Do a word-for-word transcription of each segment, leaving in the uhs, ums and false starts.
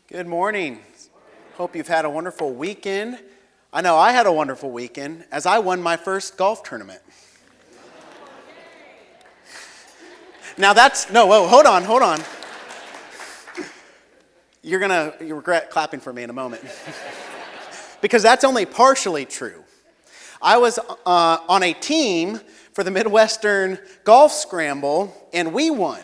Good morning. Hope you've had a wonderful weekend. I know I had a wonderful weekend as I won my first golf tournament. Now that's, no, whoa, hold on, hold on. You're going to you regret clapping for me in a moment. Because that's only partially true. I was uh, on a team for the Midwestern Golf Scramble, and we won.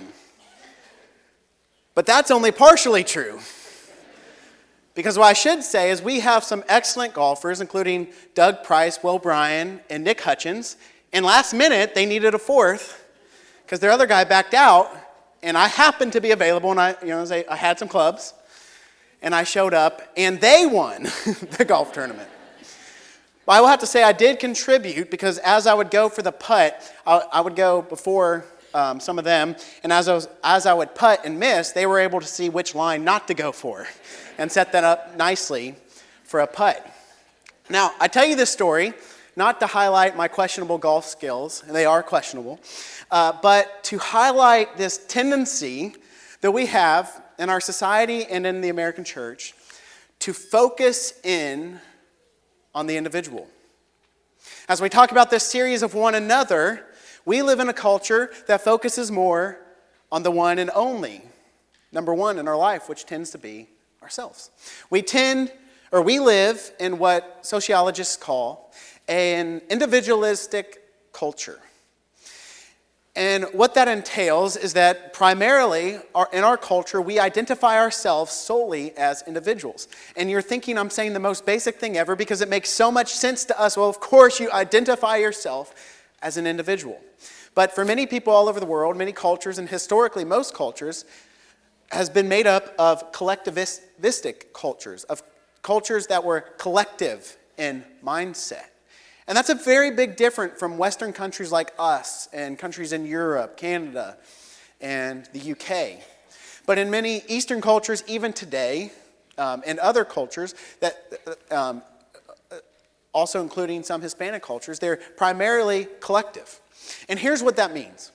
But that's only partially true. Because what I should say is we have some excellent golfers, including Doug Price, Will Bryan, and Nick Hutchins. And last minute, they needed a fourth because their other guy backed out. And I happened to be available, and I, you know, I had some clubs. And I showed up, and they won the golf tournament. But I will have to say I did contribute because as I would go for the putt, I, I would go before um, some of them. And as I, was, as I would putt and miss, they were able to see which line not to go for and set that up nicely for a putt. Now, I tell you this story not to highlight my questionable golf skills, and they are questionable, uh, but to highlight this tendency that we have in our society and in the American church to focus in on the individual. As we talk about this series of one another, we live in a culture that focuses more on the one and only, number one in our life, which tends to be ourselves. We tend, or we live in what sociologists call an individualistic culture. And what that entails is that primarily our, in our culture, we identify ourselves solely as individuals. And you're thinking I'm saying the most basic thing ever because it makes so much sense to us. Well, of course, you identify yourself as an individual. But for many people all over the world, many cultures, and historically most cultures, has been made up of collectivistic cultures, of cultures that were collective in mindset. And that's a very big difference from Western countries like us and countries in Europe, Canada, and the U K. But in many Eastern cultures, even today, um, and other cultures, that um, also including some Hispanic cultures, they're primarily collective. And here's what that means.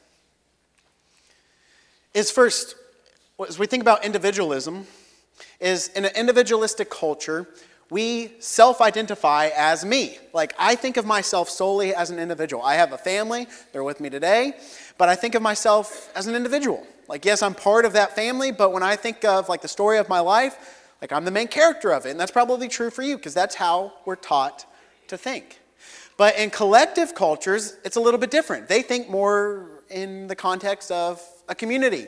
Is first, as we think about individualism, is in an individualistic culture, we self-identify as me. Like, I think of myself solely as an individual. I have a family, they're with me today, but I think of myself as an individual. Like, yes, I'm part of that family, but when I think of, like, the story of my life, like, I'm the main character of it, and that's probably true for you, because that's how we're taught to think. But in collective cultures, it's a little bit different. They think more in the context of a community.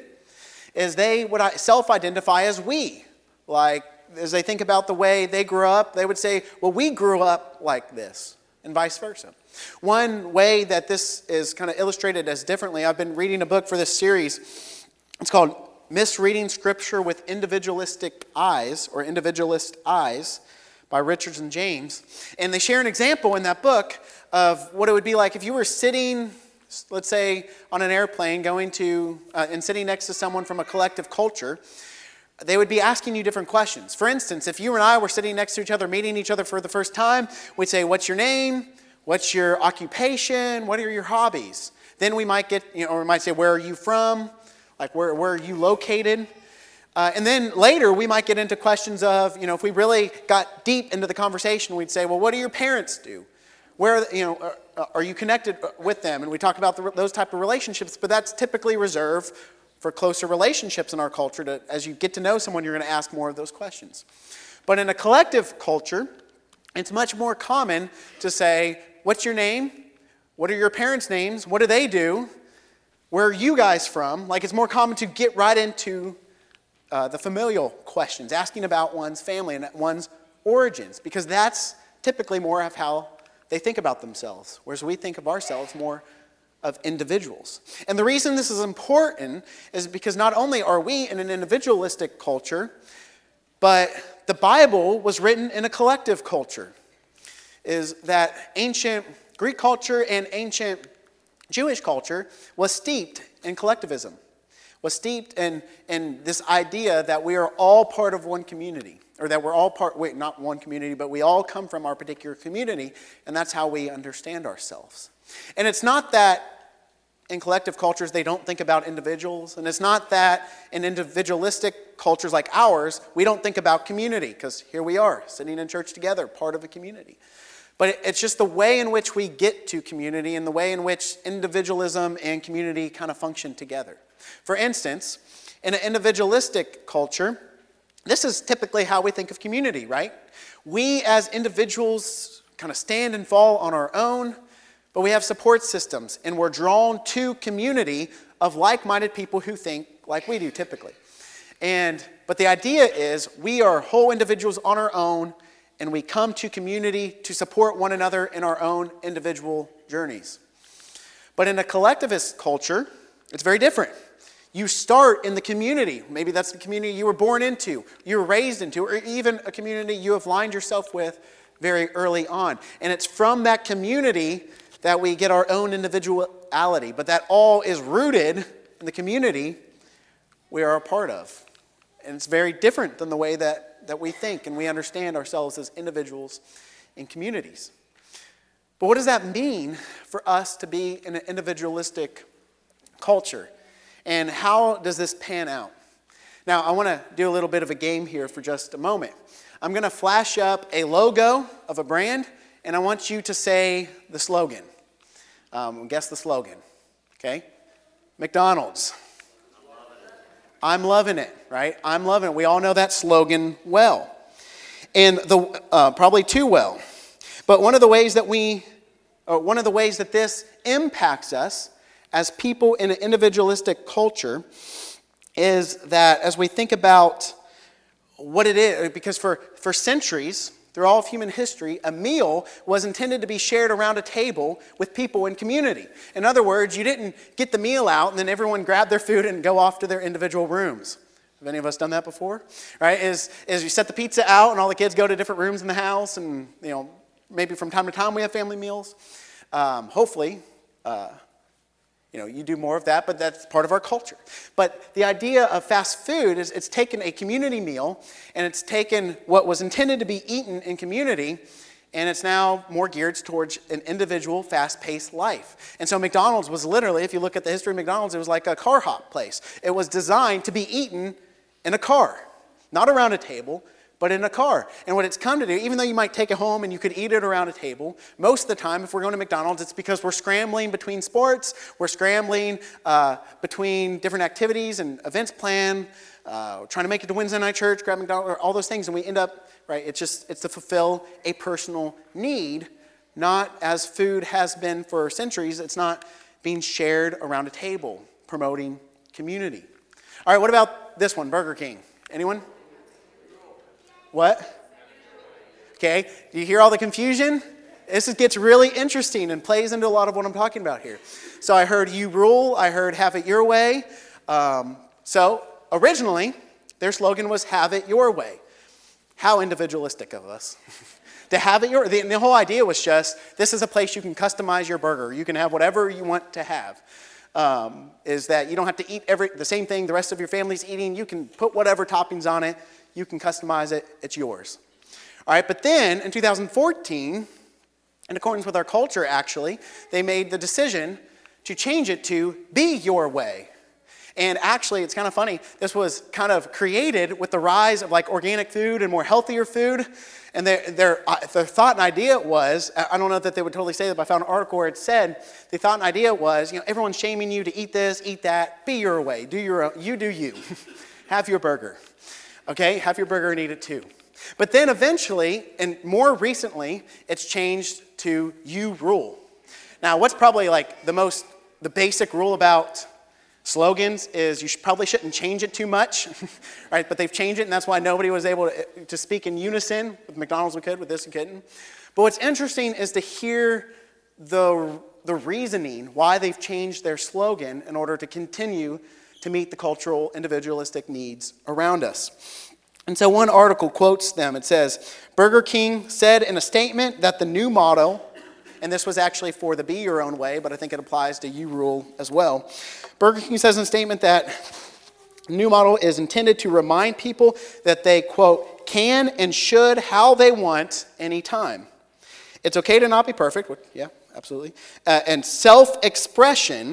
Is they would self-identify as we. Like, as they think about the way they grew up, they would say, well, we grew up like this, and vice versa. One way that this is kind of illustrated as differently, I've been reading a book for this series. It's called Misreading Scripture with Individualistic Eyes, or Individualist Eyes, by Richards and James. And they share an example in that book of what it would be like if you were sitting, let's say, on an airplane going to, uh, and sitting next to someone from a collective culture. They would be asking you different questions. For instance, if you and I were sitting next to each other, meeting each other for the first time, we'd say, what's your name? What's your occupation? What are your hobbies? Then we might get, you know, or we might say, where are you from? Like, where, where are you located? Uh, and then later, we might get into questions of, you know, if we really got deep into the conversation, we'd say, well, what do your parents do? Where, you know, are, are you connected with them? And we talk about the, those type of relationships, but that's typically reserved for closer relationships in our culture. To, as you get to know someone, you're going to ask more of those questions. But in a collective culture, it's much more common to say, what's your name? What are your parents' names? What do they do? Where are you guys from? Like, it's more common to get right into uh, the familial questions, asking about one's family and one's origins, because that's typically more of how they think about themselves, whereas we think of ourselves more of individuals. And the reason this is important is because not only are we in an individualistic culture, but the Bible was written in a collective culture. Is that ancient Greek culture and ancient Jewish culture was steeped in collectivism, was steeped in, in this idea that we are all part of one community, or that we're all part, wait, not one community, but we all come from our particular community, and that's how we understand ourselves. And it's not that in collective cultures, they don't think about individuals. And it's not that in individualistic cultures like ours, we don't think about community, because here we are, sitting in church together, part of a community. But it's just the way in which we get to community and the way in which individualism and community kind of function together. For instance, in an individualistic culture, this is typically how we think of community, right? We as individuals kind of stand and fall on our own, but we have support systems, and we're drawn to community of like-minded people who think like we do typically. And but the idea is we are whole individuals on our own, and we come to community to support one another in our own individual journeys. But in a collectivist culture, it's very different. You start in the community. Maybe that's the community you were born into, you were raised into, or even a community you have lined yourself with very early on. And it's from that community that we get our own individuality, but that all is rooted in the community we are a part of. And it's very different than the way that, that we think and we understand ourselves as individuals in communities. But what does that mean for us to be in an individualistic culture? And how does this pan out? Now, I want to do a little bit of a game here for just a moment. I'm going to flash up a logo of a brand, and I want you to say the slogan. Um, guess the slogan, okay? McDonald's. I'm loving it, right? I'm loving it. We all know that slogan well. And the uh, probably too well. But one of the ways that we, or one of the ways that this impacts us as people in an individualistic culture is that as we think about what it is, because for, for centuries, through all of human history, a meal was intended to be shared around a table with people in community. In other words, you didn't get the meal out and then everyone grabbed their food and go off to their individual rooms. Have any of us done that before? Right? Is is you set the pizza out and all the kids go to different rooms in the house, and you know maybe from time to time we have family meals. Um, hopefully, uh, you know you do more of that, but that's part of our culture. But the idea of fast food is it's taken a community meal and it's taken what was intended to be eaten in community, and it's now more geared towards an individual, fast-paced life. And so McDonald's was literally, if you look at the history of McDonald's, it was like a car hop place. It was designed to be eaten in a car, not around a table, but in a car. And what it's come to do, even though you might take it home and you could eat it around a table, most of the time, if we're going to McDonald's, it's because we're scrambling between sports, we're scrambling uh, between different activities and events planned, uh, trying to make it to Wednesday night church, grab McDonald's, all those things, and we end up, right, it's just, it's to fulfill a personal need, not as food has been for centuries, it's not being shared around a table, promoting community. All right, what about this one, Burger King? Anyone? What? Okay, do you hear all the confusion? This gets really interesting and plays into a lot of what I'm talking about here. So I heard you rule, I heard have it your way. Um, so originally, their slogan was have it your way. How individualistic of us. To have it your, the, the whole idea was just, this is a place you can customize your burger. You can have whatever you want to have. Um, is that you don't have to eat every the same thing the rest of your family's eating. You can put whatever toppings on it. You can customize it. It's yours. All right, but then in two thousand fourteen, in accordance with our culture, actually, they made the decision to change it to be your way. And actually, it's kind of funny. This was kind of created with the rise of like organic food and more healthier food. And their, their, uh, their thought and idea was, I don't know that they would totally say that, but I found an article where it said, the thought and idea was, you know, everyone's shaming you to eat this, eat that, be your way, do your own, you do you. Have your burger. Okay, have your burger and eat it too. But then eventually, and more recently, it's changed to you rule. Now, what's probably like the most, the basic rule about slogans is you should, probably shouldn't change it too much, right? But they've changed it, and that's why nobody was able to, to speak in unison. With McDonald's we could, with this we couldn't. But what's interesting is to hear the, the reasoning why they've changed their slogan in order to continue to meet the cultural individualistic needs around us. And so one article quotes them. It says, Burger King said in a statement that the new motto, and this was actually for the be your own way, but I think it applies to you rule as well. Burger King says in a statement that new model is intended to remind people that they, quote, can and should how they want anytime. It's okay to not be perfect, which, yeah, absolutely. Uh, and self-expression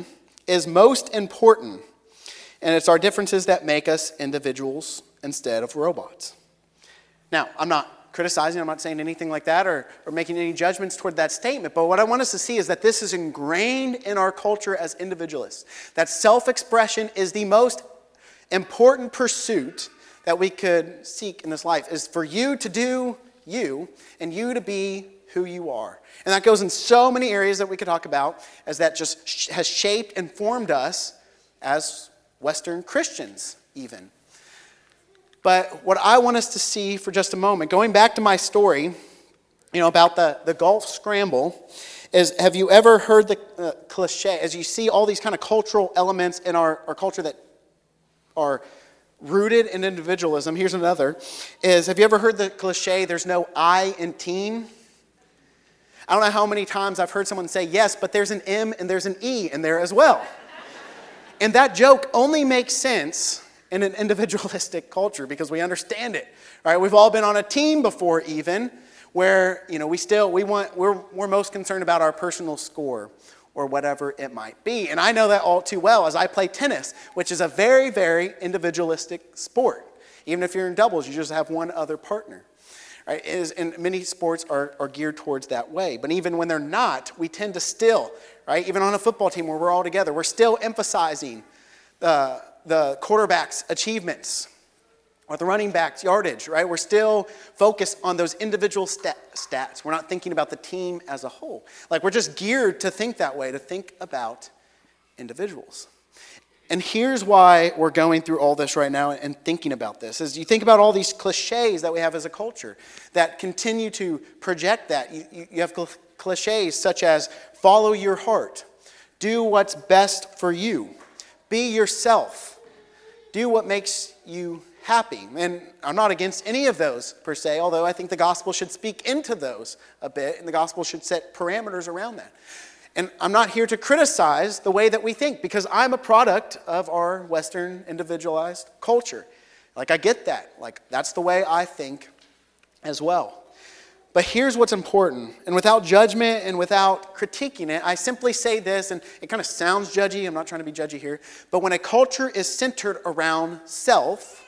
is most important, and it's our differences that make us individuals instead of robots. Now, I'm not criticizing, I'm not saying anything like that or, or making any judgments toward that statement, but what I want us to see is that this is ingrained in our culture as individualists, that self-expression is the most important pursuit that we could seek in this life, is for you to do you and you to be who you are. And that goes in so many areas that we could talk about, as that just sh- has shaped and formed us as Western Christians even. But what I want us to see for just a moment, going back to my story, you know, about the, the golf scramble, is have you ever heard the uh, cliche, as you see all these kind of cultural elements in our, our culture that are rooted in individualism, here's another, is have you ever heard the cliche, there's no I in team? I don't know how many times I've heard someone say, yes, but there's an M and there's an E in there as well. And that joke only makes sense in an individualistic culture because we understand it, right? We've all been on a team before even where, you know, we still, we want, we're, we're most concerned about our personal score or whatever it might be. And I know that all too well as I play tennis, which is a very, very individualistic sport. Even if you're in doubles, you just have one other partner. Right? It is, and many sports are, are geared towards that way. But even when they're not, we tend to still, right? Even on a football team where we're all together, we're still emphasizing the, the quarterback's achievements or the running back's yardage, right? We're still focused on those individual stat, stats. We're not thinking about the team as a whole. Like we're just geared to think that way, to think about individuals. And here's why we're going through all this right now and thinking about this. As you think about all these cliches that we have as a culture that continue to project that. You, you, you have cl- cliches such as follow your heart, do what's best for you, be yourself, do what makes you happy. And I'm not against any of those per se, although I think the gospel should speak into those a bit and the gospel should set parameters around that. And I'm not here to criticize the way that we think because I'm a product of our Western individualized culture. Like I get that. Like that's the way I think as well. But here's what's important. And without judgment and without critiquing it, I simply say this, and it kind of sounds judgy. I'm not trying to be judgy here. But when a culture is centered around self,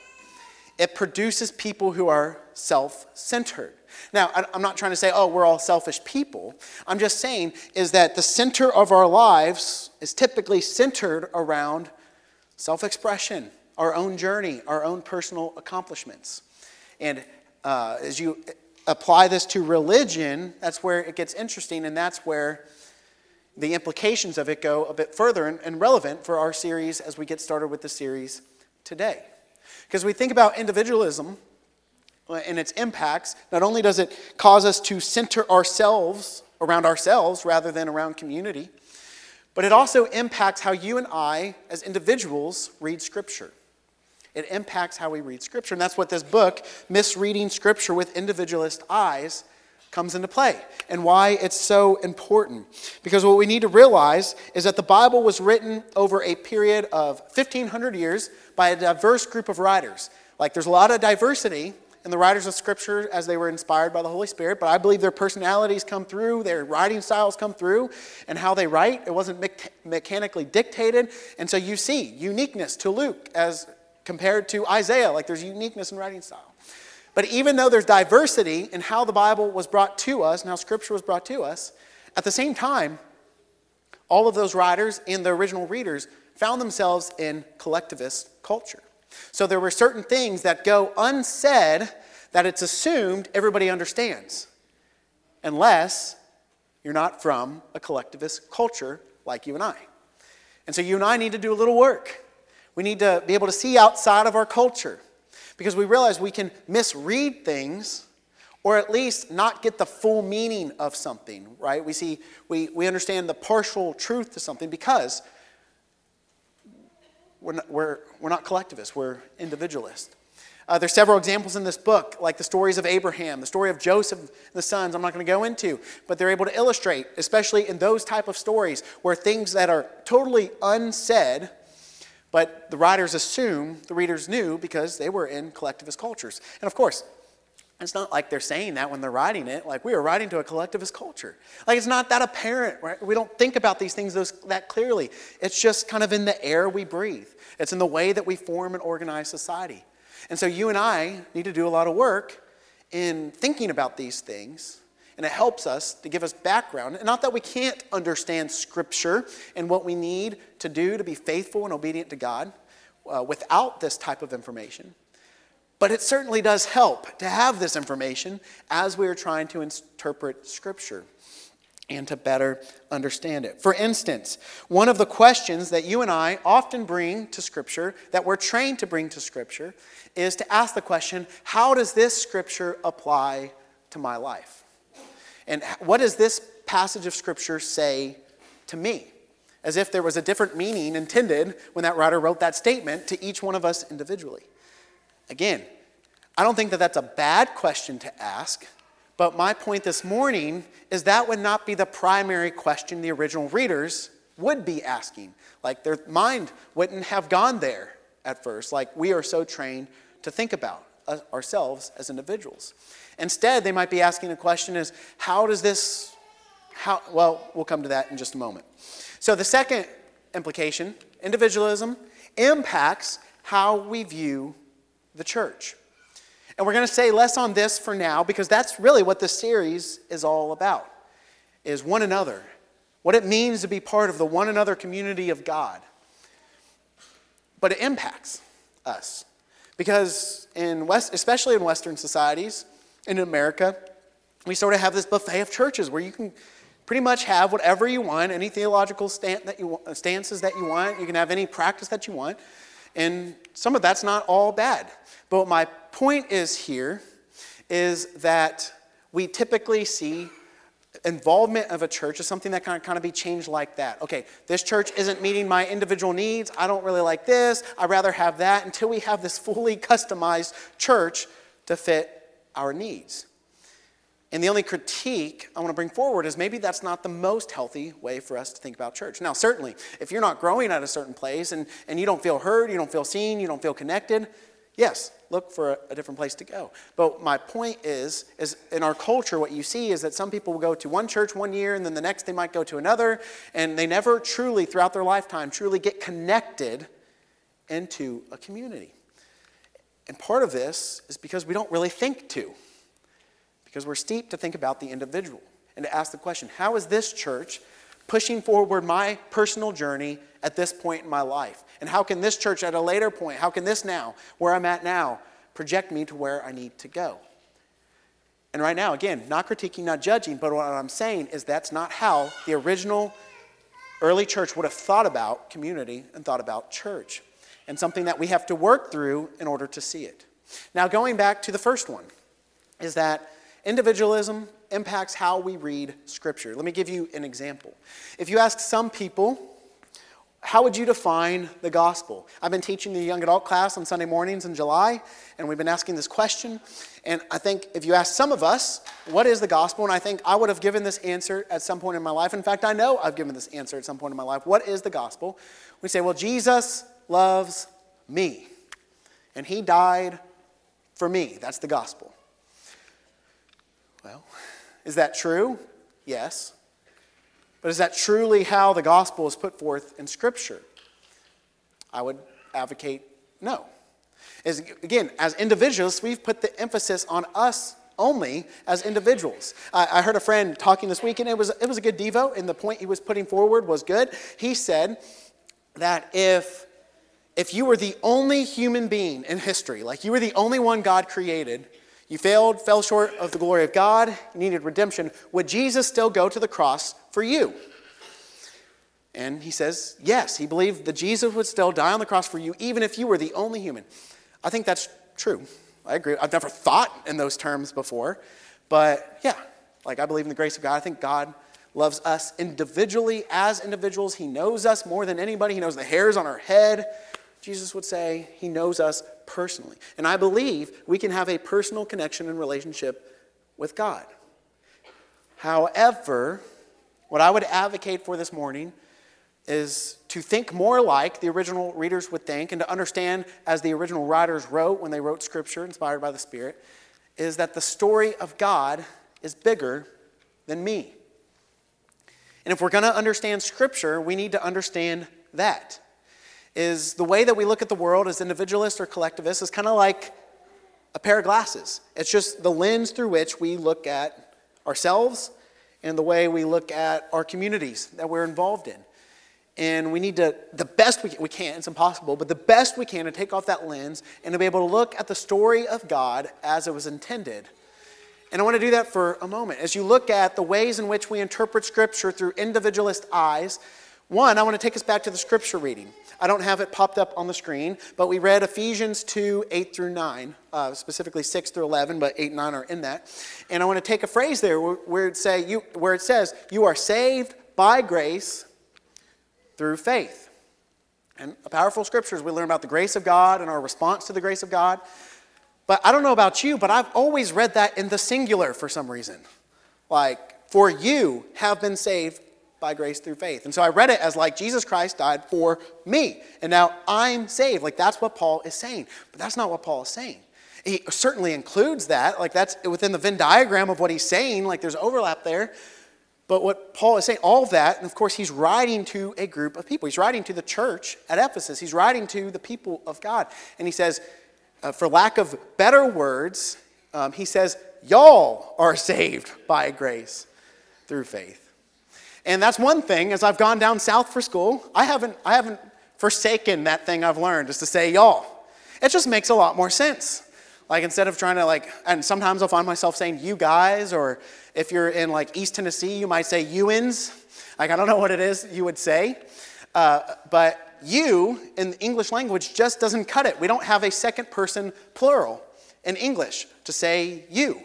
it produces people who are self-centered. Now, I'm not trying to say, oh, we're all selfish people. I'm just saying is that the center of our lives is typically centered around self-expression, our own journey, our own personal accomplishments. And uh, as you apply this to religion, that's where it gets interesting, and that's where the implications of it go a bit further and, and relevant for our series as we get started with the series today. Because we think about individualism and its impacts, not only does it cause us to center ourselves around ourselves rather than around community, but it also impacts how you and I, as individuals, read Scripture. It impacts how we read Scripture. And that's what this book, Misreading Scripture with Individualist Eyes, comes into play and why it's so important. Because what we need to realize is that the Bible was written over a period of fifteen hundred years by a diverse group of writers. Like there's a lot of diversity in the writers of Scripture as they were inspired by the Holy Spirit, but I believe their personalities come through, their writing styles come through, and how they write. It wasn't me- mechanically dictated. And so you see uniqueness to Luke as compared to Isaiah. Like there's uniqueness in writing style. But even though there's diversity in how the Bible was brought to us and how Scripture was brought to us, at the same time, all of those writers and the original readers found themselves in collectivist culture. So there were certain things that go unsaid that it's assumed everybody understands, unless you're not from a collectivist culture like you and I. And so you and I need to do a little work. We need to be able to see outside of our culture because we realize we can misread things or at least not get the full meaning of something, right? We see, we, we understand the partial truth to something because We're not, we're, we're not collectivists, we're individualists. Uh, there's several examples in this book, like the stories of Abraham, the story of Joseph and the sons, I'm not going to go into, but they're able to illustrate, especially in those type of stories, where things that are totally unsaid, but the writers assume the readers knew because they were in collectivist cultures. And of course, It's not like they're saying that when they're writing it, like we are writing to a collectivist culture. Like it's not that apparent, right? We don't think about these things those, that clearly. It's just kind of in the air we breathe. It's in the way that we form and organize society. And so you and I need to do a lot of work in thinking about these things, and it helps us to give us background. And not that we can't understand Scripture and what we need to do to be faithful and obedient to God uh, without this type of information. But it certainly does help to have this information as we are trying to interpret Scripture and to better understand it. For instance, one of the questions that you and I often bring to Scripture, that we're trained to bring to Scripture, is to ask the question, how does this Scripture apply to my life? And what does this passage of Scripture say to me? As if there was a different meaning intended when that writer wrote that statement to each one of us individually. Again, I don't think that that's a bad question to ask, but my point this morning is that would not be the primary question the original readers would be asking. Like their mind wouldn't have gone there at first, like we are so trained to think about ourselves as individuals. Instead, they might be asking the question is, how does this, how? well, we'll come to that in just a moment. So the second implication, individualism impacts how we view the church. And we're going to say less on this for now because that's really what this series is all about, is one another, what it means to be part of the one another community of God. But it impacts us because in West, especially in Western societies, in America, we sort of have this buffet of churches where you can pretty much have whatever you want, any theological stand that you, stances that you want, you can have any practice that you want. And some of that's not all bad. But what my point is here is that we typically see involvement of a church as something that can kind of be changed like that. Okay, this church isn't meeting my individual needs. I don't really like this. I'd rather have that until we have this fully customized church to fit our needs. And the only critique I want to bring forward is maybe that's not the most healthy way for us to think about church. Now, certainly, if you're not growing at a certain place and, and you don't feel heard, you don't feel seen, you don't feel connected, yes, look for a, a different place to go. But my point is, is in our culture, what you see is that some people will go to one church one year and then the next they might go to another, and they never truly, throughout their lifetime, truly get connected into a community. And part of this is because we don't really think to. Because we're steeped to think about the individual and to ask the question, how is this church pushing forward my personal journey at this point in my life? And how can this church at a later point, how can this now, where I'm at now, project me to where I need to go? And right now, again, not critiquing, not judging, but what I'm saying is that's not how the original early church would have thought about community and thought about church. And something that we have to work through in order to see it. Now, going back to the first one, is that individualism impacts how we read Scripture. Let me give you an example. If you ask some people, how would you define the gospel? I've been teaching the young adult class on Sunday mornings in July, and we've been asking this question. And I think if you ask some of us, what is the gospel? And I think I would have given this answer at some point in my life. In fact, I know I've given this answer at some point in my life. What is the gospel? We say, well, Jesus loves me, and he died for me. That's the gospel. Well, is that true? Yes. But is that truly how the gospel is put forth in Scripture? I would advocate no. As, again, as individuals, we've put the emphasis on us only as individuals. I, I heard a friend talking this week, and it was, it was a good devo, and the point he was putting forward was good. He said that if, if you were the only human being in history, like you were the only one God created, you failed, fell short of the glory of God, you needed redemption, would Jesus still go to the cross for you? And he says, yes, he believed that Jesus would still die on the cross for you, even if you were the only human. I think that's true. I agree. I've never thought in those terms before, but yeah, like I believe in the grace of God. I think God loves us individually as individuals. He knows us more than anybody. He knows the hairs on our head. Jesus would say he knows us personally. And I believe we can have a personal connection and relationship with God. However, what I would advocate for this morning is to think more like the original readers would think and to understand as the original writers wrote when they wrote Scripture inspired by the Spirit, is that the story of God is bigger than me. And if we're going to understand Scripture, we need to understand that. Is the way that we look at the world as individualist or collectivist is kind of like a pair of glasses. It's just the lens through which we look at ourselves and the way we look at our communities that we're involved in. And we need to, the best we can, we can't, it's impossible, but the best we can to take off that lens and to be able to look at the story of God as it was intended. And I want to do that for a moment. As you look at the ways in which we interpret Scripture through individualist eyes, one, I want to take us back to the Scripture reading. I don't have it popped up on the screen, but we read Ephesians two, eight through nine, uh, specifically six through eleven, but eight and nine are in that. And I want to take a phrase there where, where, it, say, you, where it says, you are saved by grace through faith. And a powerful scripture as we learn about the grace of God and our response to the grace of God. But I don't know about you, but I've always read that in the singular for some reason. Like, for you have been saved by grace through faith. And so I read it as like Jesus Christ died for me. And now I'm saved. Like that's what Paul is saying. But that's not what Paul is saying. He certainly includes that. Like that's within the Venn diagram of what he's saying. Like there's overlap there. But what Paul is saying, all of that, and of course he's writing to a group of people. He's writing to the church at Ephesus. He's writing to the people of God. And he says, uh, for lack of better words, um, he says, y'all are saved by grace through faith. And that's one thing, as I've gone down south for school, I haven't, I haven't forsaken that thing I've learned, is to say y'all. It just makes a lot more sense. Like instead of trying to like, and sometimes I'll find myself saying you guys, or if you're in like East Tennessee, you might say you'ins. Like I don't know what it is you would say. Uh, but you in the English language just doesn't cut it. We don't have a second person plural in English to say you.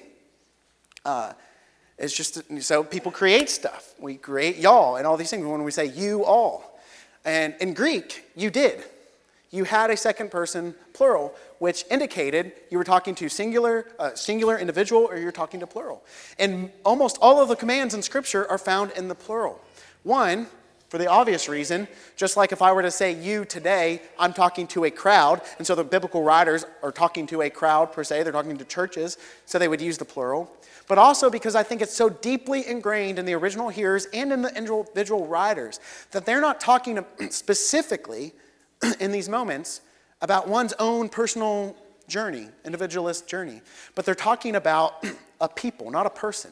Uh, it's just, so people create stuff. We create y'all and all these things when we say you all. And in Greek, you did. You had a second person plural, which indicated you were talking to singular, uh, singular individual, or you're talking to plural. And almost all of the commands in Scripture are found in the plural. One, for the obvious reason, just like if I were to say you today, I'm talking to a crowd, and so the biblical writers are talking to a crowd per se, they're talking to churches, so they would use the plural. But also because I think it's so deeply ingrained in the original hearers and in the individual writers that they're not talking specifically in these moments about one's own personal journey, individualist journey, but they're talking about a people, not a person.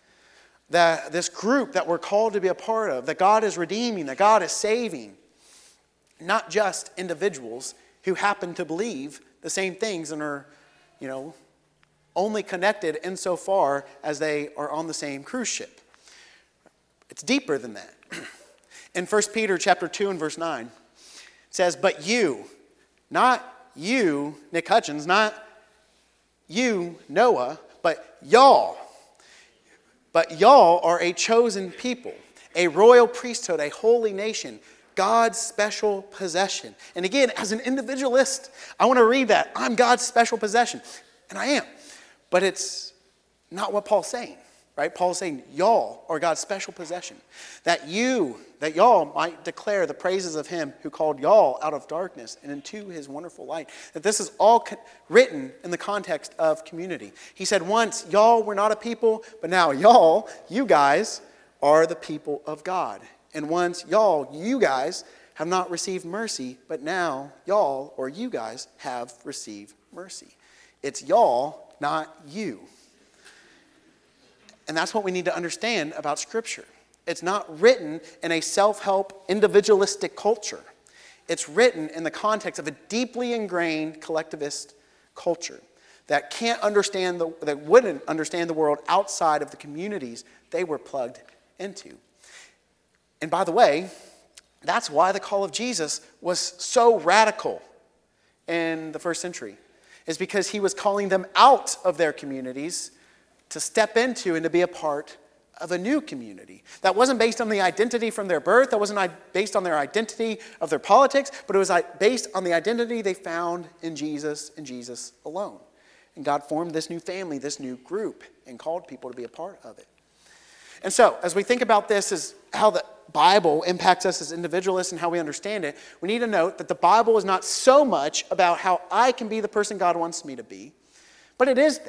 That this group that we're called to be a part of, that God is redeeming, that God is saving, not just individuals who happen to believe the same things and are, you know, only connected insofar as they are on the same cruise ship. It's deeper than that. In First Peter chapter two and verse nine, it says, but you, not you, Nick Hutchins, not you, Noah, but y'all. But y'all are a chosen people, a royal priesthood, a holy nation, God's special possession. And again, as an individualist, I want to read that. I'm God's special possession. And I am. But it's not what Paul's saying, right? Paul's saying y'all are God's special possession. That you, that y'all might declare the praises of him who called y'all out of darkness and into his wonderful light. That this is all co- written in the context of community. He said once, y'all were not a people, but now y'all, you guys, are the people of God. And once y'all, you guys, have not received mercy, but now y'all, or you guys, have received mercy. It's y'all, not you. And that's what we need to understand about Scripture. It's not written in a self-help, individualistic culture. It's written in the context of a deeply ingrained collectivist culture that can't understand, the, that wouldn't understand the world outside of the communities they were plugged into. And by the way, that's why the call of Jesus was so radical in the first century. Is because he was calling them out of their communities to step into and to be a part of a new community. That wasn't based on the identity from their birth. That wasn't based on their identity of their politics, but it was based on the identity they found in Jesus and Jesus alone. And God formed this new family, this new group, and called people to be a part of it. And so, as we think about this as how the Bible impacts us as individualists and how we understand it, we need to note that the Bible is not so much about how I can be the person God wants me to be, but it is that.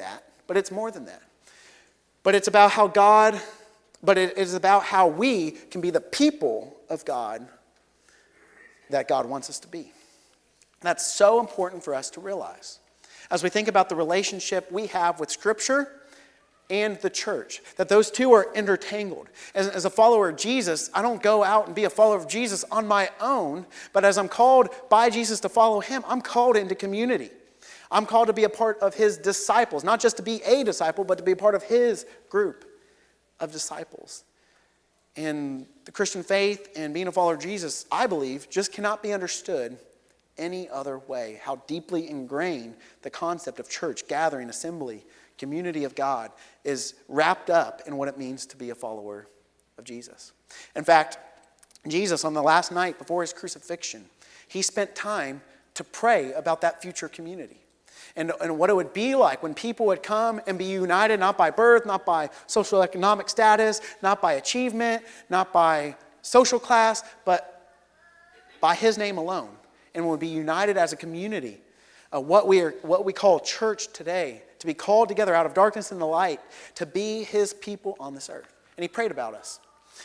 but it's more than that. But it's about how God, but it is about how we can be the people of God that God wants us to be. That's so important for us to realize as we think about the relationship we have with Scripture and the church, that those two are intertangled. As, as a follower of Jesus, I don't go out and be a follower of Jesus on my own, but as I'm called by Jesus to follow him, I'm called into community. I'm called to be a part of his disciples, not just to be a disciple, but to be a part of his group of disciples. And the Christian faith and being a follower of Jesus, I believe, just cannot be understood any other way. How deeply ingrained the concept of church, gathering, assembly, community of God is wrapped up in what it means to be a follower of Jesus. In fact, Jesus, on the last night before his crucifixion, he spent time to pray about that future community. And, and what it would be like when people would come and be united, not by birth, not by social economic status, not by achievement, not by social class, but by his name alone. And would be united as a community. Uh, what we are, what we call church today, to be called together out of darkness into light, to be his people on this earth. And he prayed about us.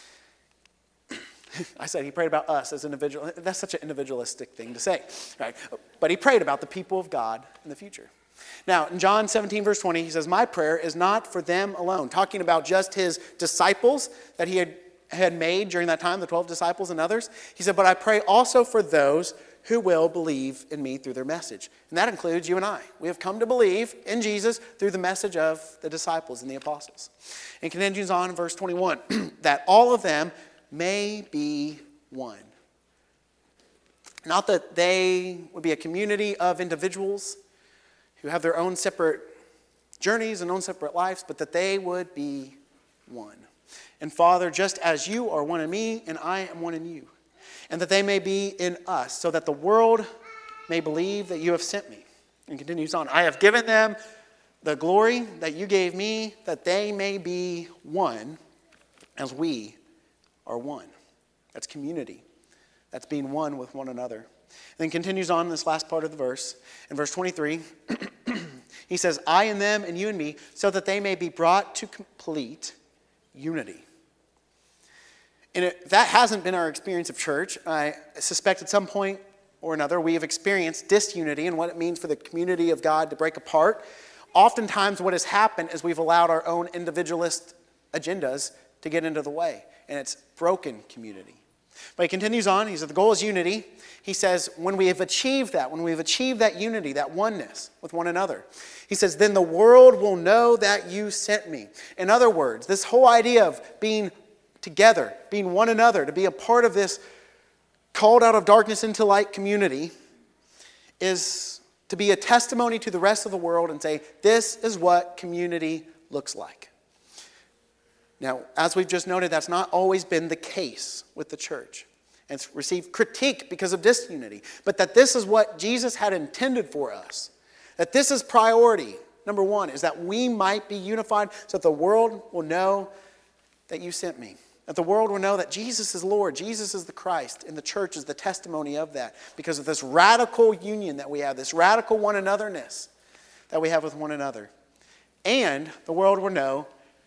I said he prayed about us as individuals. That's such an individualistic thing to say, right? But he prayed about the people of God in the future. Now, in John seventeen, verse twenty, he says, my prayer is not for them alone. Talking about just his disciples that he had, had made during that time, the twelve disciples and others. He said, but I pray also for those who will believe in me through their message. And that includes you and I. We have come to believe in Jesus through the message of the disciples and the apostles. And continues on in verse twenty-one, that all of them may be one. Not that they would be a community of individuals who have their own separate journeys and own separate lives, but that they would be one. And Father, just as you are one in me and I am one in you, and that they may be in us, so that the world may believe that you have sent me. And continues on, I have given them the glory that you gave me, that they may be one as we are one. That's community. That's being one with one another. And then continues on in this last part of the verse. In verse twenty-three, he says, I and them and you and me, so that they may be brought to complete unity. And it, that hasn't been our experience of church. I suspect at some point or another we have experienced disunity and what it means for the community of God to break apart. Oftentimes what has happened is we've allowed our own individualist agendas to get into the way. And it's broken community. But he continues on. He says the goal is unity. He says when we have achieved that, when we've achieved that unity, that oneness with one another, he says then the world will know that you sent me. In other words, this whole idea of being together, being one another, to be a part of this called out of darkness into light community is to be a testimony to the rest of the world and say, this is what community looks like. Now, as we've just noted, that's not always been the case with the church. And it's received critique because of disunity. But that this is what Jesus had intended for us. That this is priority. Number one, is that we might be unified so that the world will know that you sent me. That the world will know that Jesus is Lord, Jesus is the Christ, and the church is the testimony of that because of this radical union that we have, this radical one anotherness that we have with one another. And the world will know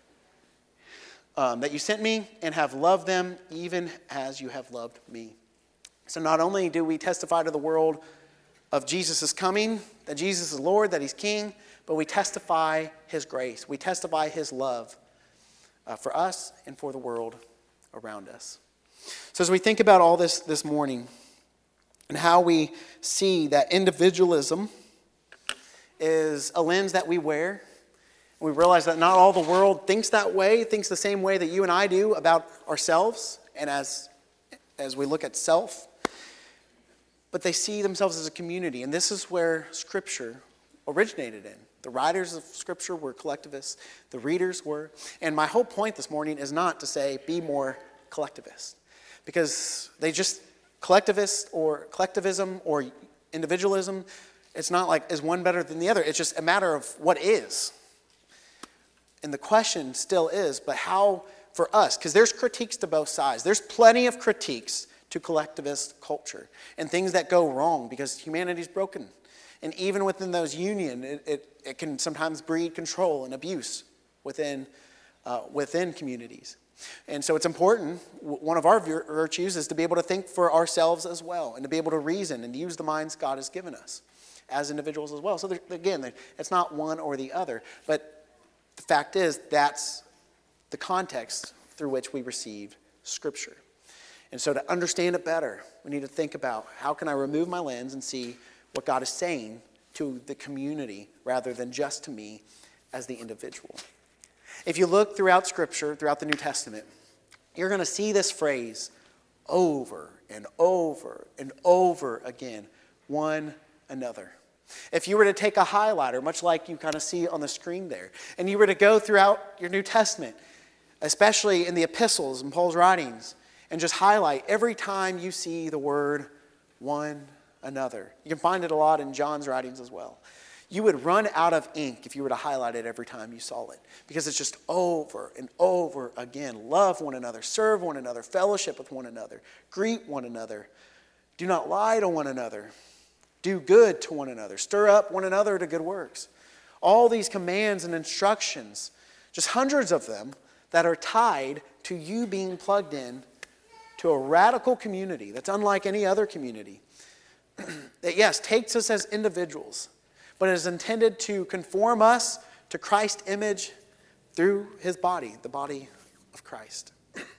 um, that you sent me and have loved them even as you have loved me. So not only do we testify to the world of Jesus' coming, that Jesus is Lord, that he's King, but we testify his grace. We testify his love uh, for us and for the world around us. So as we think about all this this morning and how we see that individualism is a lens that we wear, we realize that not all the world thinks that way, thinks the same way that you and I do about ourselves and as, as we look at self. But they see themselves as a community. And this is where Scripture originated in. The writers of Scripture were collectivists. The readers were. And my whole point this morning is not to say be more collectivist. Because they just, collectivist or collectivism or individualism, it's not like is one better than the other. It's just a matter of what is. And the question still is, but how for us? Because there's critiques to both sides. There's plenty of critiques to collectivist culture and things that go wrong because humanity's broken And even within those union, it, it, it can sometimes breed control and abuse within, uh, within communities. And so it's important, one of our virtues is to be able to think for ourselves as well, and to be able to reason and use the minds God has given us as individuals as well. So there, again, it's not one or the other, but the fact is that's the context through which we receive Scripture. And so to understand it better, we need to think about how can I remove my lens and see what God is saying to the community rather than just to me as the individual. If you look throughout Scripture, throughout the New Testament, you're going to see this phrase over and over and over again, one another. If you were to take a highlighter, much like you kind of see on the screen there, and you were to go throughout your New Testament, especially in the epistles and Paul's writings, and just highlight every time you see the word one another. You can find it a lot in John's writings as well. You would run out of ink if you were to highlight it every time you saw it, because it's just over and over again. Love one another, serve one another, fellowship with one another, greet one another, do not lie to one another, do good to one another, stir up one another to good works. All these commands and instructions, just hundreds of them, that are tied to you being plugged in to a radical community that's unlike any other community. That, yes, takes us as individuals, but is intended to conform us to Christ's image through his body, the body of Christ.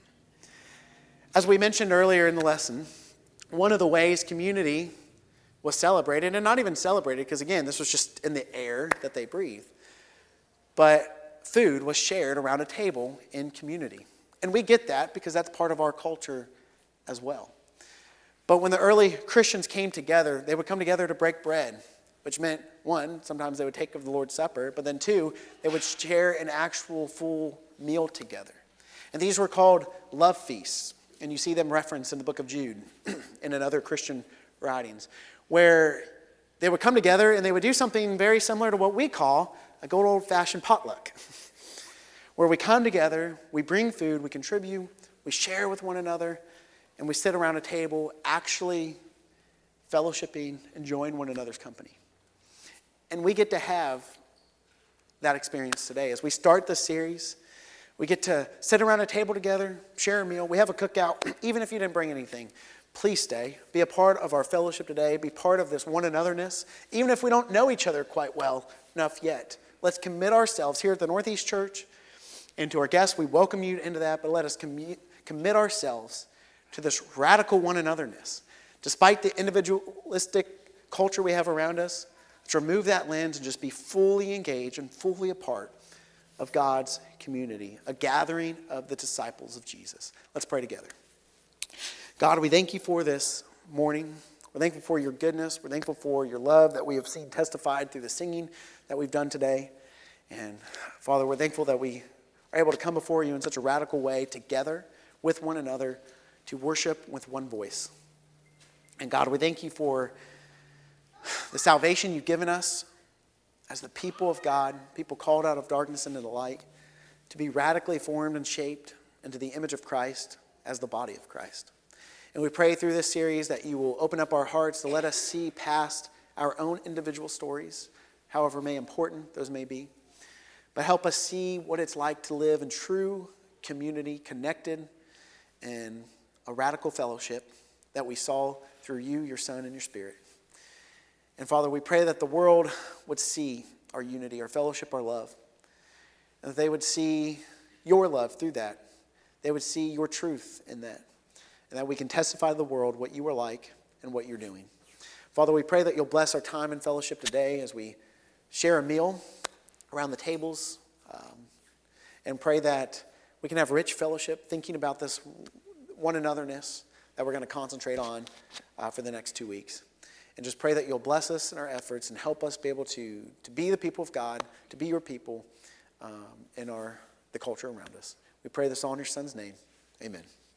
As we mentioned earlier in the lesson, one of the ways community was celebrated, and not even celebrated, because again, this was just in the air that they breathed, but food was shared around a table in community. And we get that because that's part of our culture as well. But when the early Christians came together, they would come together to break bread, which meant, one, sometimes they would take of the Lord's Supper, but then two, they would share an actual full meal together. And these were called love feasts. And you see them referenced in the book of Jude and in other Christian writings, where they would come together and they would do something very similar to what we call a good old-fashioned potluck, where we come together, we bring food, we contribute, we share with one another, and we sit around a table actually fellowshipping, enjoying one another's company. And we get to have that experience today. As we start this series, we get to sit around a table together, share a meal. We have a cookout. Even if you didn't bring anything, please stay. Be a part of our fellowship today. Be part of this one anotherness. Even if we don't know each other quite well enough yet, let's commit ourselves here at the Northeast Church. And to our guests, we welcome you into that, but let us commu- commit ourselves to this radical one anotherness. Despite the individualistic culture we have around us, let's remove that lens and just be fully engaged and fully a part of God's community, a gathering of the disciples of Jesus. Let's pray together. God, we thank you for this morning. We're thankful for your goodness. We're thankful for your love that we have seen testified through the singing that we've done today. And Father, we're thankful that we are able to come before you in such a radical way together with one another to worship with one voice. And God, we thank you for the salvation you've given us as the people of God, people called out of darkness into the light, to be radically formed and shaped into the image of Christ as the body of Christ. And we pray through this series that you will open up our hearts to let us see past our own individual stories, however may important those may be, but help us see what it's like to live in true community, connected and a radical fellowship that we saw through you, your Son, and your Spirit. And Father, we pray that the world would see our unity, our fellowship, our love, and that they would see your love through that. They would see your truth in that, and that we can testify to the world what you are like and what you're doing. Father, we pray that you'll bless our time in fellowship today as we share a meal around the tables, um, and pray that we can have rich fellowship thinking about this one anotherness that we're going to concentrate on uh, for the next two weeks. And just pray that you'll bless us in our efforts and help us be able to, to be the people of God, to be your people um, in our the culture around us. We pray this all in your Son's name. Amen.